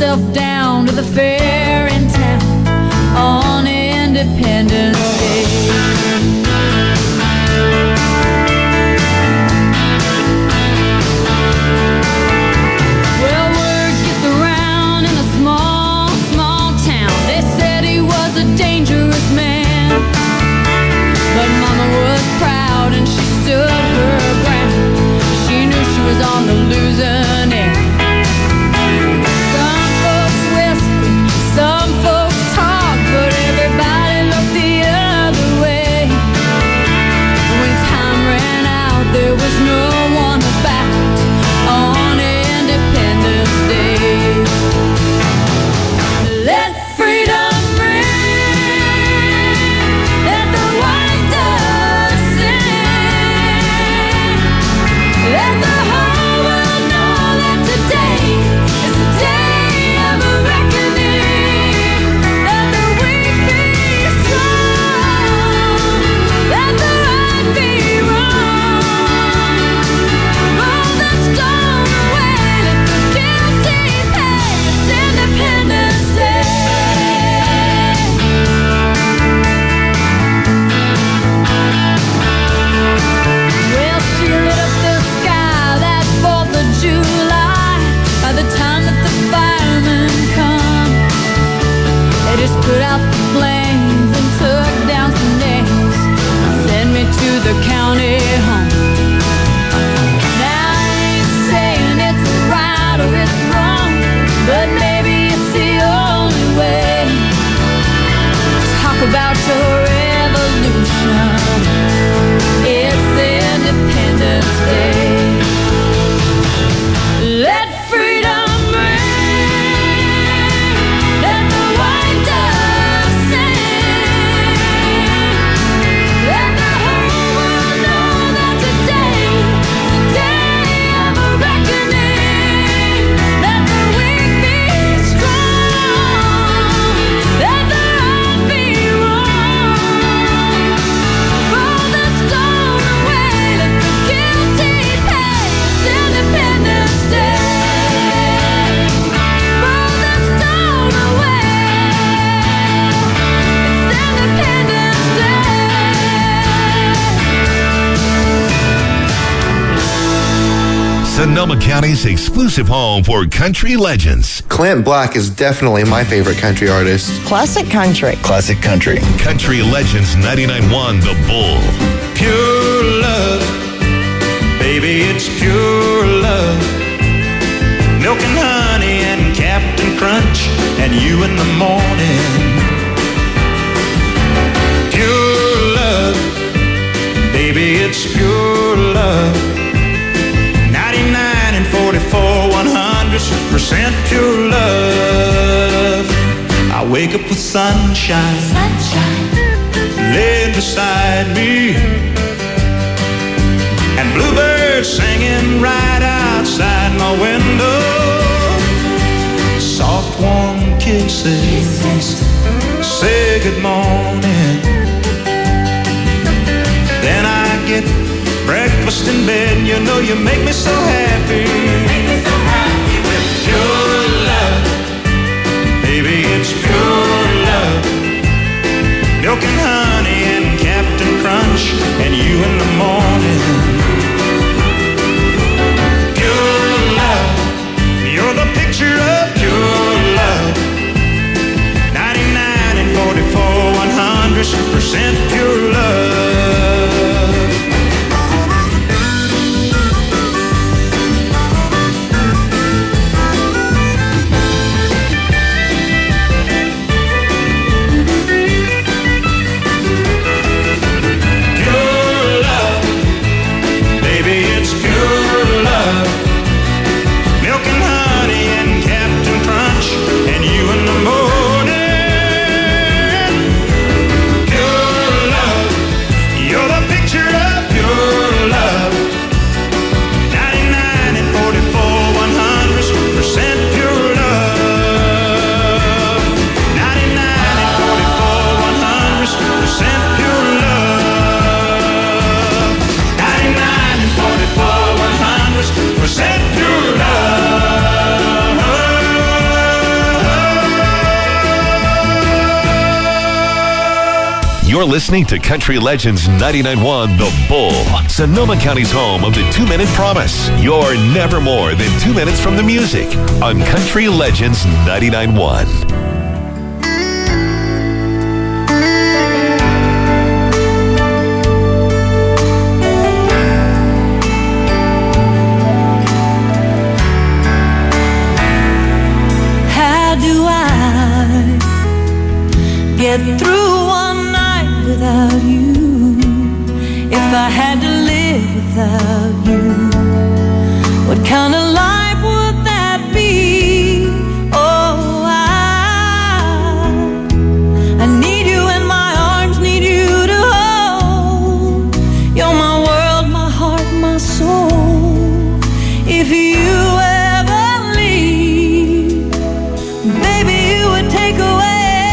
myself down to the fair in town on Independence Day. Well, word gets around in a small, small town. They said he was a dangerous man, but Mama was proud and she stood her ground. She knew she was on the losing end. Some folks whisper, some folks talk, but everybody looked the other way. When time ran out, there was no one about on Independence Day. Let freedom ring, let the white dove sing, let the whole world know that today is the day of a reckoning. Let the weak be strong, let the right be wrong. Roll the stone away, let the guilty pay. It's Independence Day. Well, she lit up the sky that 4th of July. By the time that the firemen come, they just put out the flames and took down some names and sent me to the county home. Now I ain't saying it's right or it's wrong, but maybe it's the only way. Talk about your revolution. It's Independence Day. Let freedom ring, let the white dove sing, let the whole world know that today is the day of a reckoning. Let the weak be strong, let the right be wrong. Roll the stone away, let the guilty pay. It's Independence Day. Roll the stone away. It's Independence Day. Sonoma County's exclusive home for country legends. Clint Black is definitely my favorite country artist. Classic country. Classic country. Country Legends 99.1 The Bull. Pure love, baby, it's pure love. Milk and honey and Captain Crunch and you in the morning. Pure love, baby, it's pure love. 99 and 44, 100% pure love. I wake up with sunshine, laid beside me, and bluebirds singing right outside my window. Soft warm kisses say good morning. Then I get breakfast in bed. You know you make me so happy. Make me so happy with pure love. Baby, it's pure love. Milk and honey and Captain Crunch and you in the morning. Pure love, you're the picture of pure love. 99 and 44, 100% pure love. Pure You're listening to Country Legends 99.1 The Bull, Sonoma County's home of the 2-Minute Promise. You're never more than 2 minutes from the music on Country Legends 99.1. Get through one night without you. If I had to live without you, what kind of life would that be? Oh, I need you in my arms, need you to hold. You're my world, my heart, my soul. If you ever leave, baby, you would take away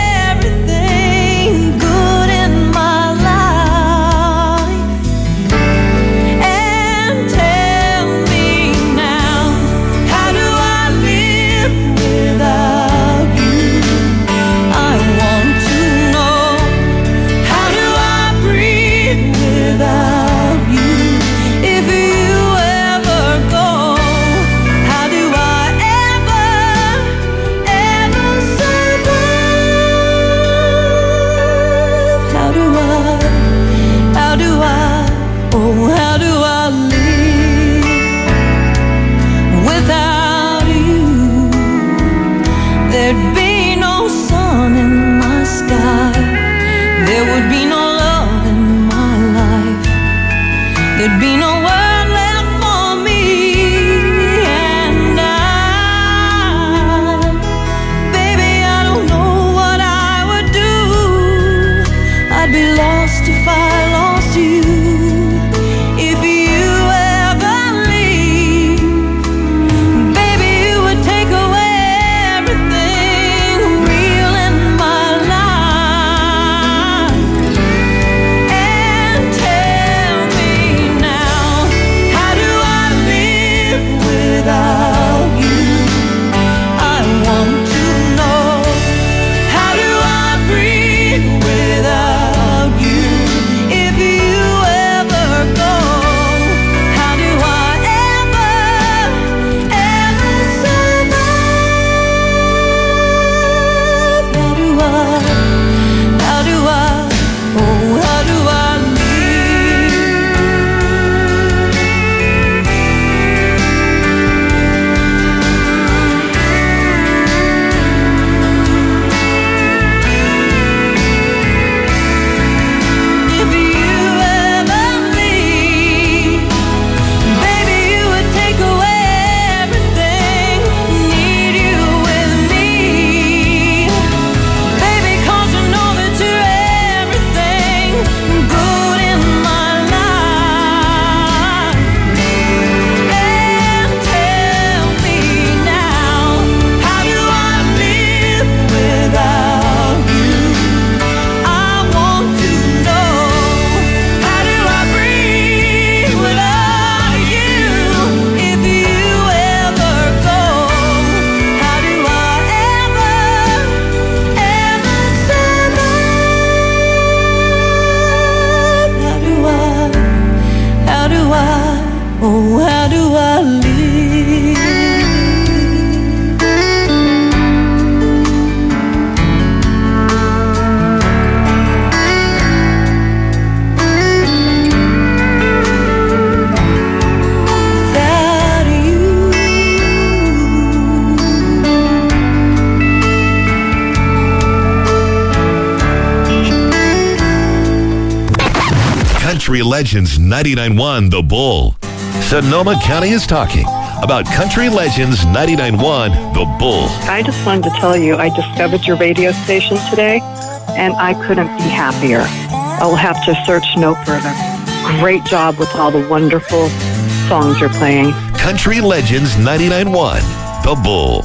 Country Legends 99.1 The Bull. Sonoma County is talking about Country Legends 99.1 The Bull. I just wanted to tell you, I discovered your radio station today, and I couldn't be happier. I'll have to search no further. Great job with all the wonderful songs you're playing. Country Legends 99.1 The Bull.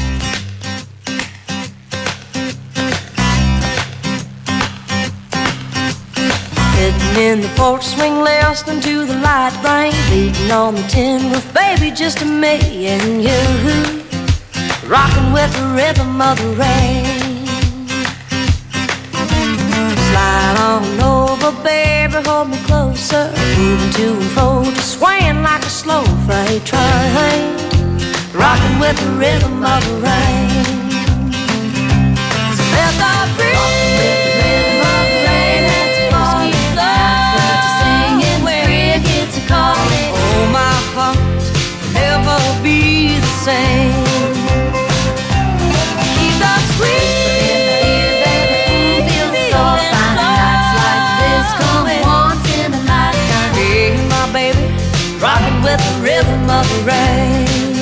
Sitting in the porch swing, listening to the light rain beating on the tin roof, baby, just me and you, rocking with the rhythm of the rain. Slide on over, baby, hold me closer. Moving to and fro, just swaying like a slow freight train, rocking with the rhythm of the rain. So let the rhythm of the rain and to fall in love, to sing and cricket to call it. Oh, my heart will never be the same. Keep the sweet rockin' with the rhythm of the rain.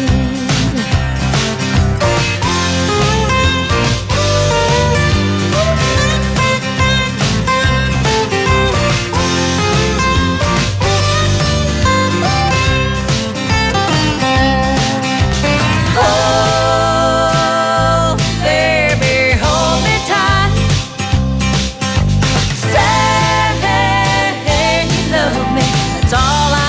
Oh, baby, hold me tight. Say you love me. That's all I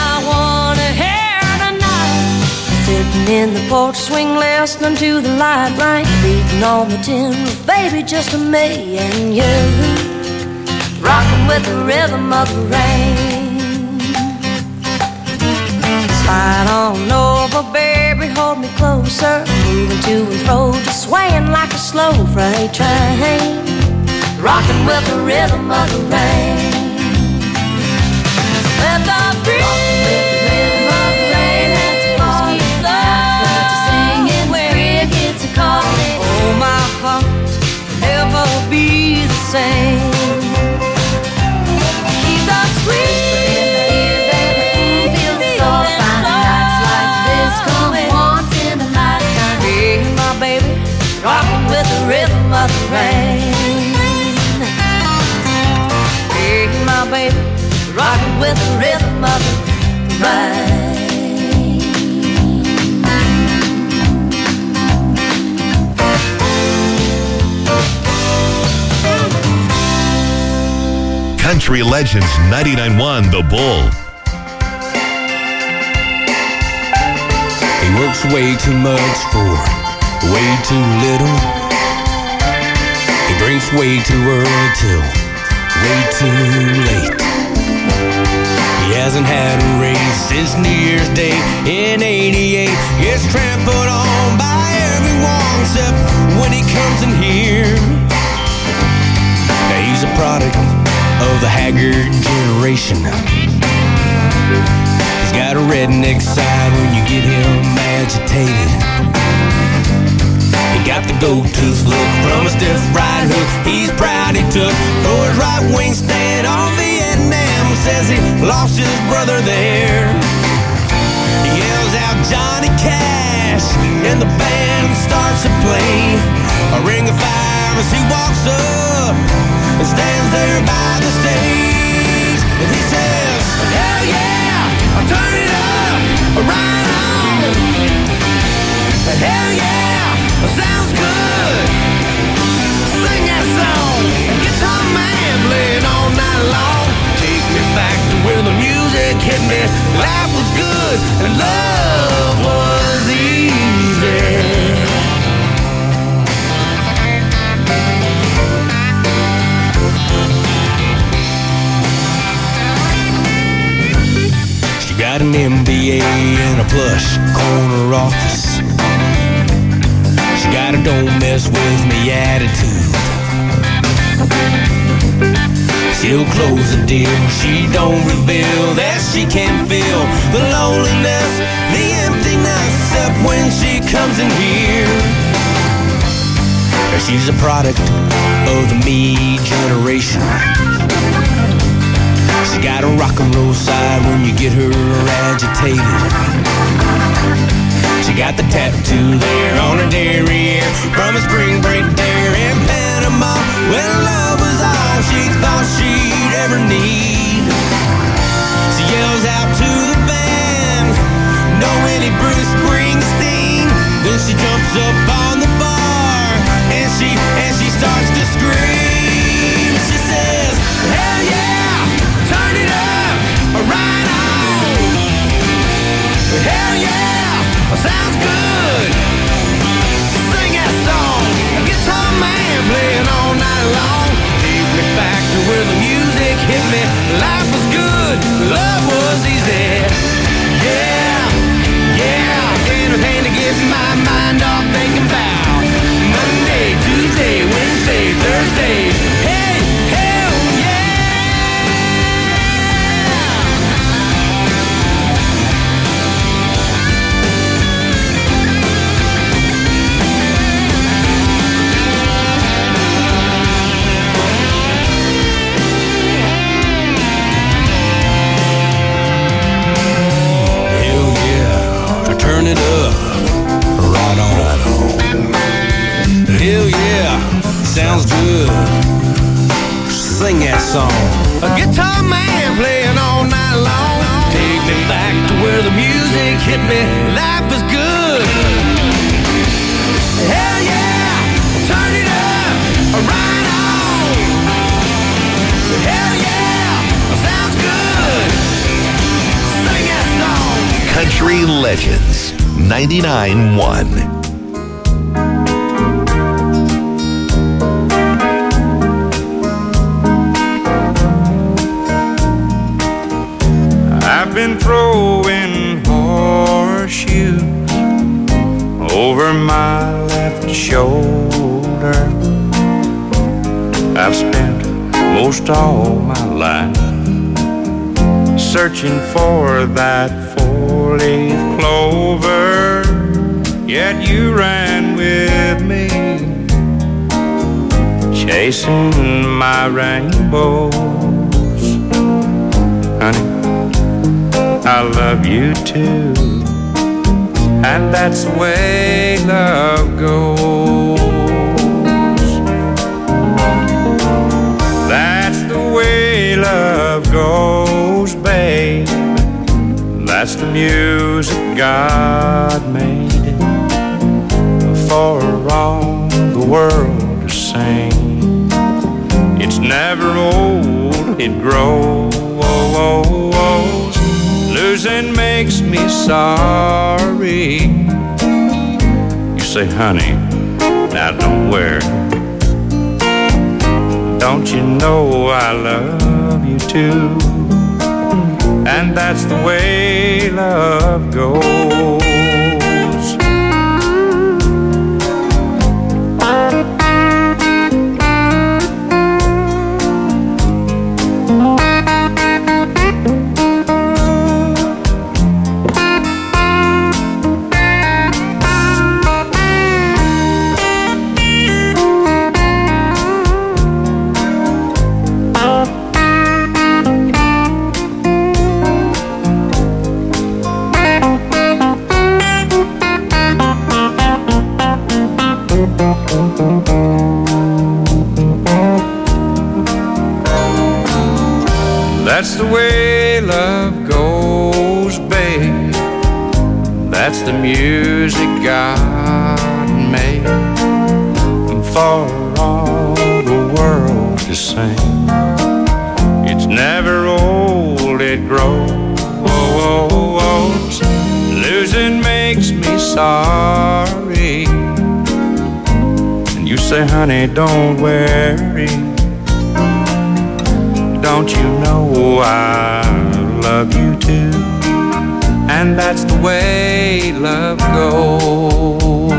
in the porch swing, listening to the light rain beating on the tin roof, baby, just me and you, rocking with the rhythm of the rain. Slide on over, baby, hold me closer, moving to and fro, just swaying like a slow freight train, rocking with the rhythm of the rain. Let the oh, my heart will never be the same. Keep the sweet feels so fine. Nights like this come once in a lifetime. Hey, my baby, rocking with the rhythm of the rain. Hey, my baby, rocking with the rhythm of the rain. Country Legends 99.1 The Bull. He works way too much for way too little. He drinks way too early till way too late. He hasn't had a raise since New Year's Day in '88. Gets trampled on by everyone except when he comes in here. Now he's a product of the haggard generation. He's got a redneck side when you get him agitated. He got the gold-tooth look from a stiff right hook he's proud he took. For his right wing stand on Vietnam, says he lost his brother there. He yells out Johnny Cash and the band starts to play a ring of fire as he walks up and stands there by the stage, and he says, hell yeah, I'll turn it up, right on. Hell yeah, sounds good. Sing that song, guitar man playing all night long. Take me back to where the music hit me. Life was good and love was easy. Got an MBA and a plush corner office. She got a don't mess with me attitude. She'll close the deal, she don't reveal that she can feel the loneliness, the emptiness, except when she comes in here. She's a product of the me generation. She got a rock and roll side when you get her agitated. She got the tattoo there on her derriere from a spring break there in Panama, when love was all she thought she'd ever need. She yells out to the band, "No any Bruce Springsteen." Then she jumps up on the bar and she starts to scream. She says, "Hell yeah, turn it up, right on. Hell yeah, sounds good. Sing that song, guitar man playing all night long. Take me back to where the Legends 99.1. I've been throwing horseshoes over my left shoulder. I've spent most all my life searching for that four-leaf clover, yet you ran with me, chasing my rainbows. Honey, I love you too, and that's the way love goes. That's the way love goes, babe. That's the music God made for all the world to sing. It's never old, it grows. Losing makes me sorry. You say, honey, now don't worry. Don't you know I love you too? And that's the way love goes. That's the way love goes, babe. That's the music God made for all the world to sing. It's never old, it grows. Losing makes me sorry. And you say, honey, don't worry. Don't you know I love you too? And that's the way love goes.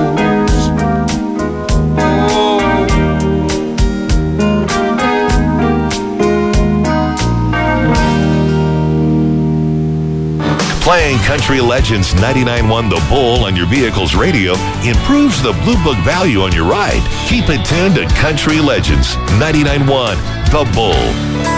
Oh. Playing Country Legends 99.1 The Bull on your vehicle's radio improves the Blue Book value on your ride. Keep it tuned to Country Legends 99.1 The Bull.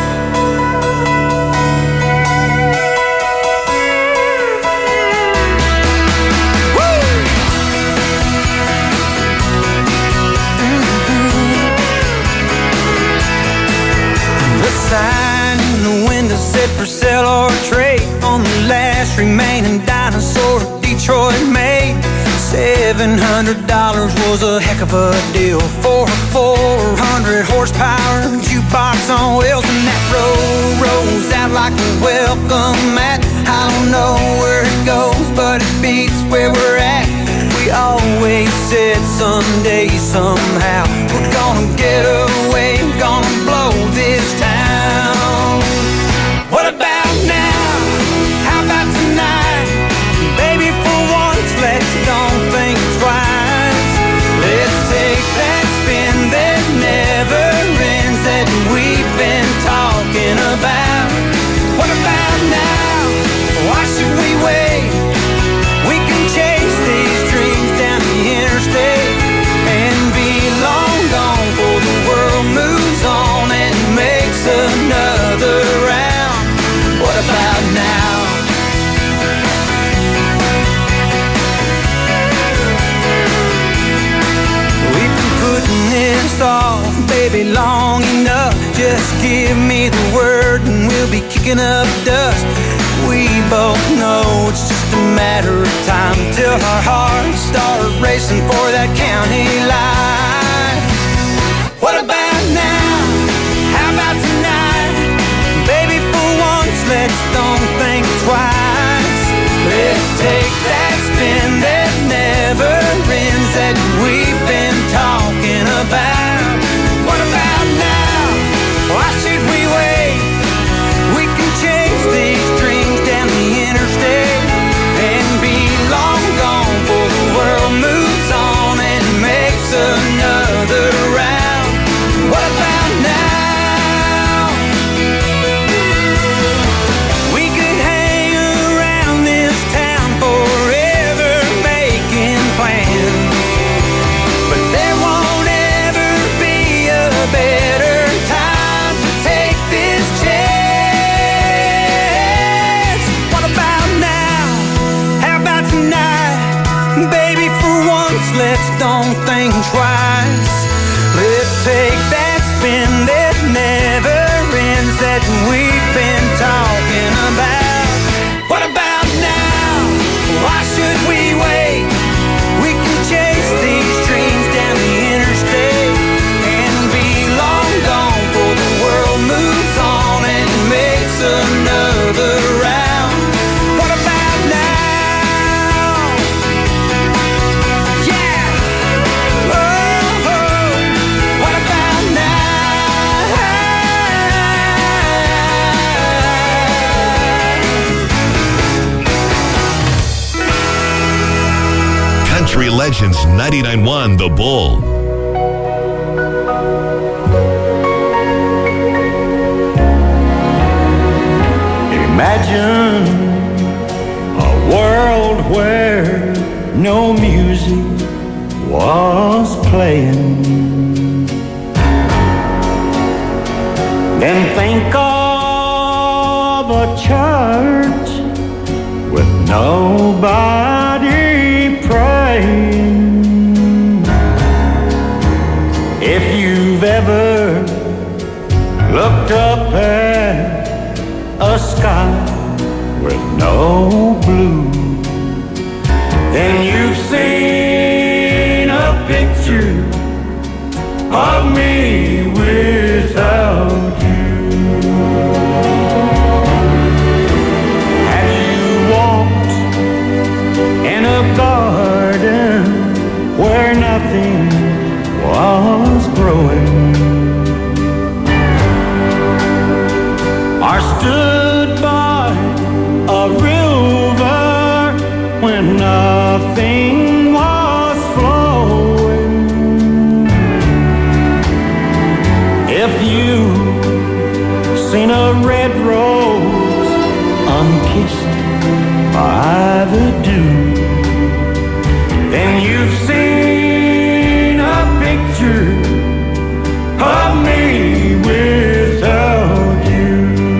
Sign in the window said for sale or trade on the last remaining dinosaur Detroit made. $700 was a heck of a deal for a 400 horsepower jukebox on wheels, and that road rolls out like a welcome mat. I don't know where it goes, but it beats where we're at. We always said someday, somehow, we're gonna get away, gonna blow this town. What about now? How about tonight? Baby, for once, let's don't think twice. Let's take that spin that never ends that we've been talking about. What about now? Why should we wait? We can chase these dreams down the interstate and be long gone before the world moves on and makes another round. What about now? We've been putting this off, baby, long enough. Just give me the word and we'll be kicking up dust. We both know it's just a matter of time till our hearts start racing for that county line. What about now? How about tonight? Baby, for once, let's don't think twice. Let's take don't think twice. Let's take that spin that never ends that we've been talking about. What about now? Why should we wait? We can chase these dreams down the interstate and be long gone before the world moves on and makes another round. What about now? Yeah. Oh, what about now? Country Legends 99.1 The Bull. Imagine a world where no music was playing. Then think of a church with nobody praying. If you've ever looked up at a sky with no blue, then you've seen a picture of me without you. Have you walked in a garden where nothing was growing? Or stood by a river when nothing was flowing? If you've seen a red rose unkissed by the dew, then you've seen a picture of me without you.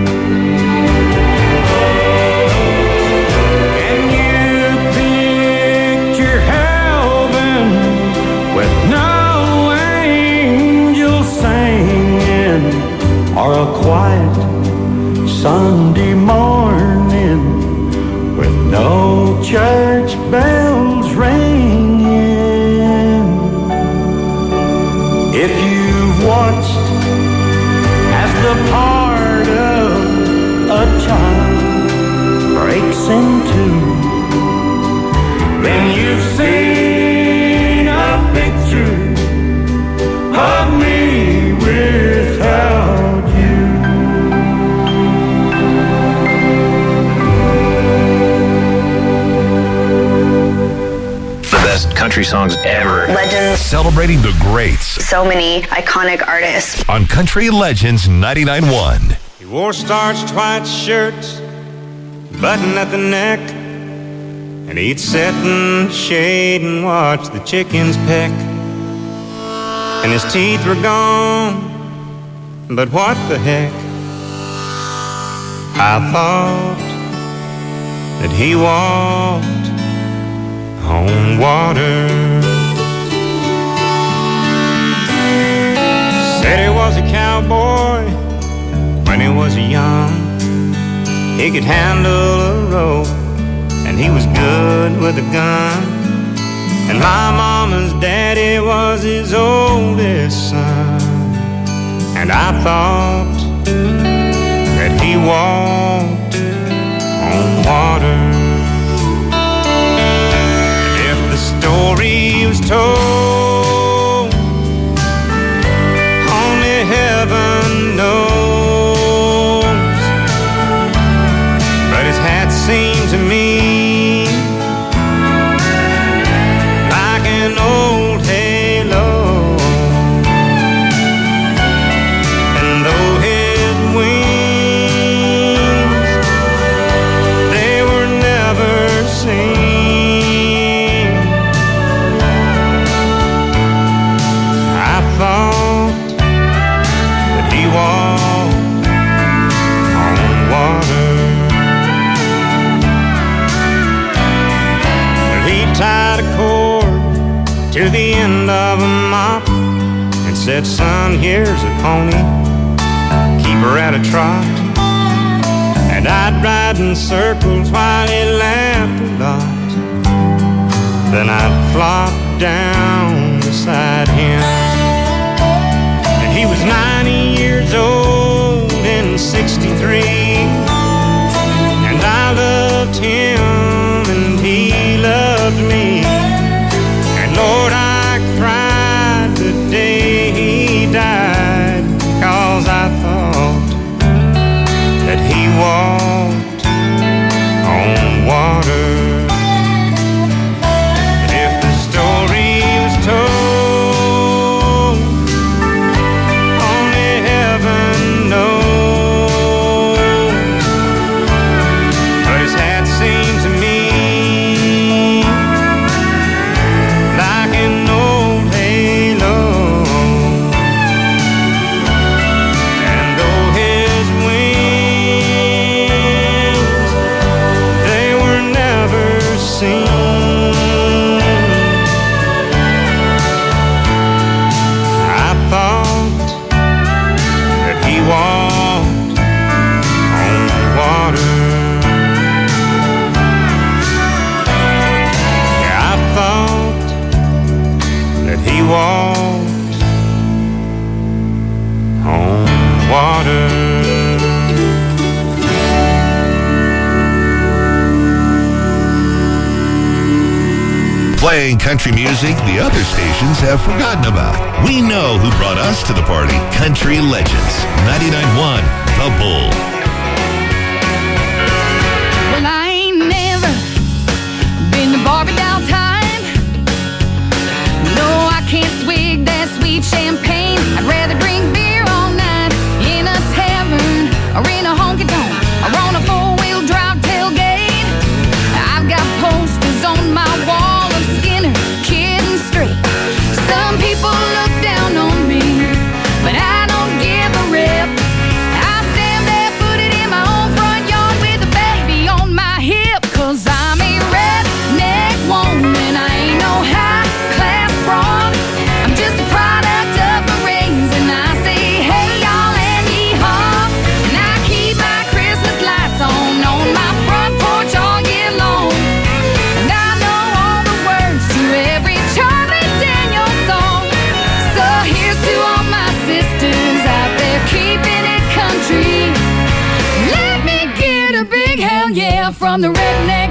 Can you picture heaven with no angels singing, or a quiet Sunday morning with no church bells ringing? If you've watched as the part of a child breaks in two, then you've seen a picture of me without you. The best country songs ever. Legends. Celebrating the greats So many iconic artists. on Country Legends 99.1. He wore starched white shirts, button at the neck, and he'd sit in the shade and watch the chickens peck. And his teeth were gone, but what the heck? I thought that he walked on water. Said he was a cowboy when he was young. He could handle a rope and he was good with a gun. And my mama's daddy was his oldest son. And I thought that he walked on water. And if the story was told, only heaven knows. But his hat seemed to me like an old halo. And though his wings, they were never seen, end of a mop and said, son, here's a pony, keep her at a trot. And I'd ride in circles while he laughed a lot. Then I'd flop down beside him. And he was 90 years old in 63. And I loved him and he loved me. And Lord, I cried the day he died, 'cause I thought that he walked on water. And if the story was told, only heaven knows. But his hat seemed to me like an old halo. And though his wings, they were never seen, I thought that he walked on water. Yeah, I thought that he walked on water. Playing country music the other stations have forgotten about. We know who brought us to the party. Country Legends, 99.1 The Bull. Well, I ain't never been to Barbie doll time. No, I can't swig that sweet champagne. I'd rather drink beer all night in a tavern or in a honky-tonk or on a four-wheel drive tailgate. I've got posters on my wall of Skinner, Kid and Straight. Some people look down on me, but I don't give a rip. I stand barefooted in my own front yard with a baby on my hip, 'cause I'm a redneck woman. I ain't no high-class broad. I'm just a product of my raising. I say, hey, y'all, and yee-haw. And I keep my Christmas lights on my front porch all year long. And I know all the words to every Charlie Daniels song. So here's to all my sisters out there keeping it country. Let me get a big hell yeah from the redneck